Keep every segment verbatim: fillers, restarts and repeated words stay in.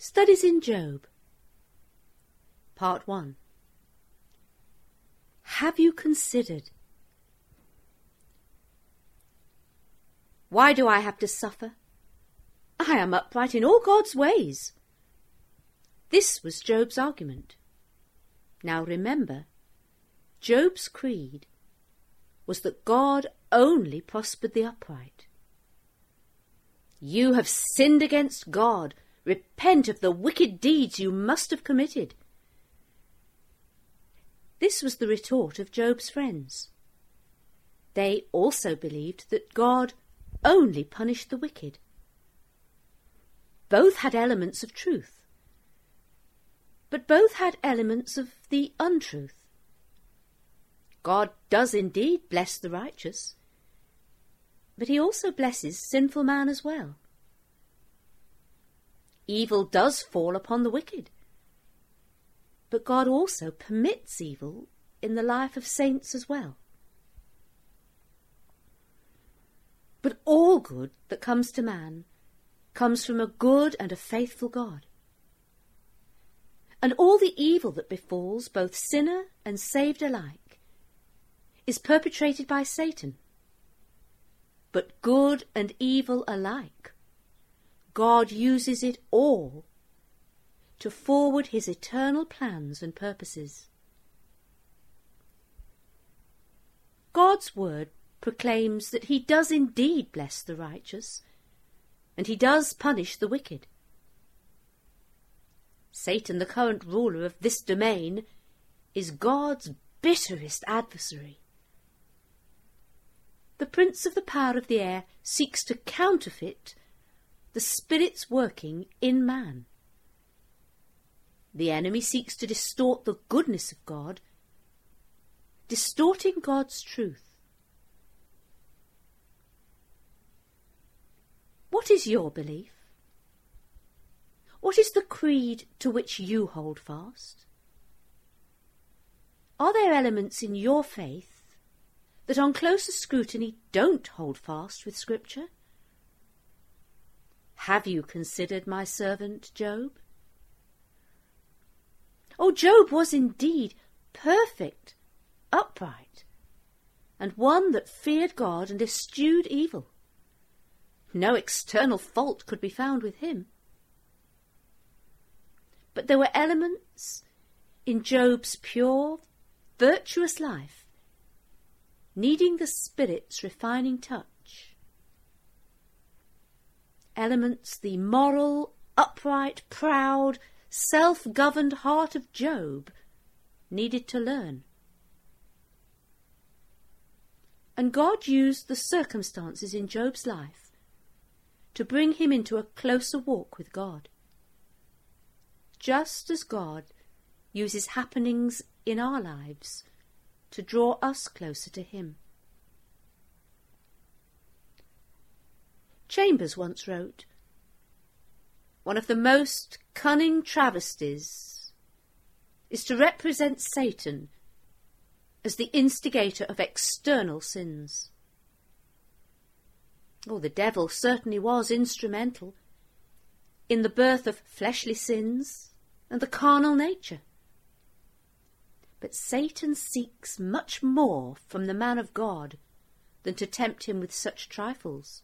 Studies in Job. Part one. Have you considered? Why do I have to suffer? I am upright in all God's ways. This was Job's argument. Now remember, Job's creed was that God only prospered the upright. You have sinned against God. Repent of the wicked deeds you must have committed. This was the retort of Job's friends. They also believed that God only punished the wicked. Both had elements of truth, but both had elements of the untruth. God does indeed bless the righteous, but he also blesses sinful man as well. Evil does fall upon the wicked, but God also permits evil in the life of saints as well. But all good that comes to man comes from a good and a faithful God. And all the evil that befalls both sinner and saved alike is perpetrated by Satan. But good and evil alike, God uses it all to forward his eternal plans and purposes. God's word proclaims that he does indeed bless the righteous, and he does punish the wicked. Satan, the current ruler of this domain, is God's bitterest adversary. The prince of the power of the air seeks to counterfeit the Spirit's working in man. The enemy seeks to distort the goodness of God, distorting God's truth. What is your belief? What is the creed to which you hold fast? Are there elements in your faith that on closer scrutiny don't hold fast with Scripture? Have you considered my servant Job? Oh, Job was indeed perfect, upright, and one that feared God and eschewed evil. No external fault could be found with him. But there were elements in Job's pure, virtuous life needing the Spirit's refining touch. Elements the moral, upright, proud, self-governed heart of Job needed to learn. And God used the circumstances in Job's life to bring him into a closer walk with God, just as God uses happenings in our lives to draw us closer to him. Chambers once wrote, "One of the most cunning travesties is to represent Satan as the instigator of external sins." Oh, the devil certainly was instrumental in the birth of fleshly sins and the carnal nature. But Satan seeks much more from the man of God than to tempt him with such trifles.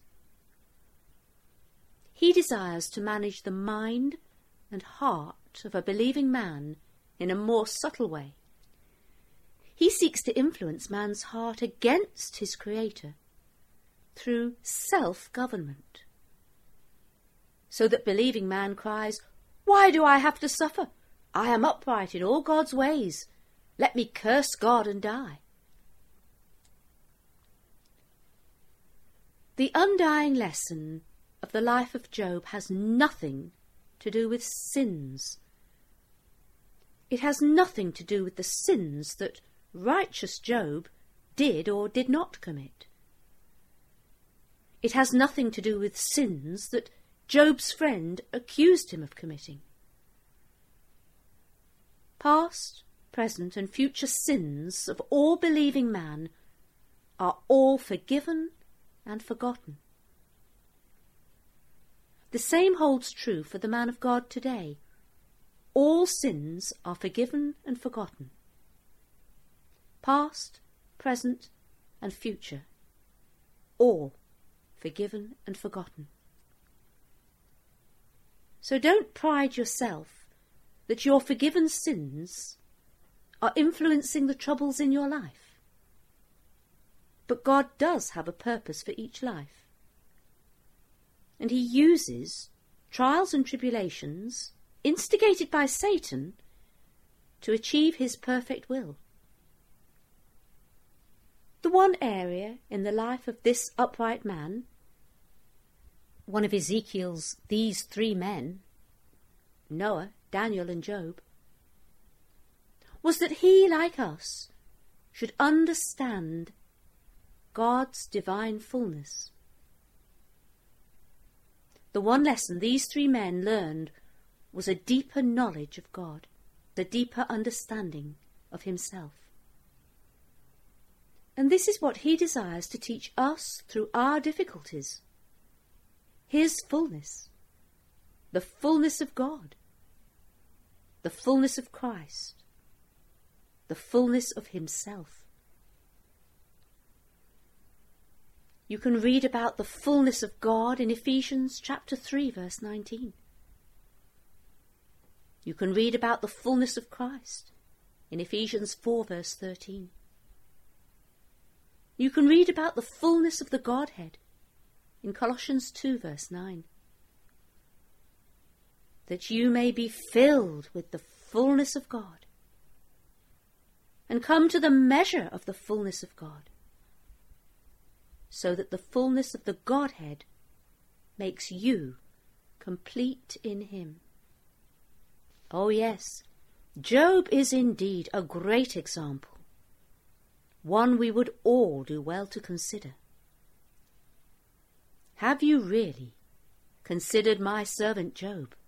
He desires to manage the mind and heart of a believing man in a more subtle way. He seeks to influence man's heart against his Creator through self-government, so that believing man cries, "Why do I have to suffer? I am upright in all God's ways. Let me curse God and die." The undying lesson of the life of Job has nothing to do with sins. It has nothing to do with the sins that righteous Job did or did not commit. It has nothing to do with sins that Job's friend accused him of committing. Past, present, and future sins of all believing man are all forgiven and forgotten. The same holds true for the man of God today. All sins are forgiven and forgotten. Past, present, and future. All forgiven and forgotten. So don't pride yourself that your forgiven sins are influencing the troubles in your life. But God does have a purpose for each life. And he uses trials and tribulations, instigated by Satan, to achieve his perfect will. The one area in the life of this upright man, one of Ezekiel's these three men, Noah, Daniel and Job, was that he, like us, should understand God's divine fullness. The one lesson these three men learned was a deeper knowledge of God, a deeper understanding of himself. And this is what he desires to teach us through our difficulties. His fullness, the fullness of God, the fullness of Christ, the fullness of himself. You can read about the fullness of God in Ephesians chapter three, verse nineteen. You can read about the fullness of Christ in Ephesians four, verse thirteen. You can read about the fullness of the Godhead in Colossians two, verse nine. That you may be filled with the fullness of God and come to the measure of the fullness of God, so that the fullness of the Godhead makes you complete in him. Oh yes, Job is indeed a great example, one we would all do well to consider. Have you really considered my servant Job?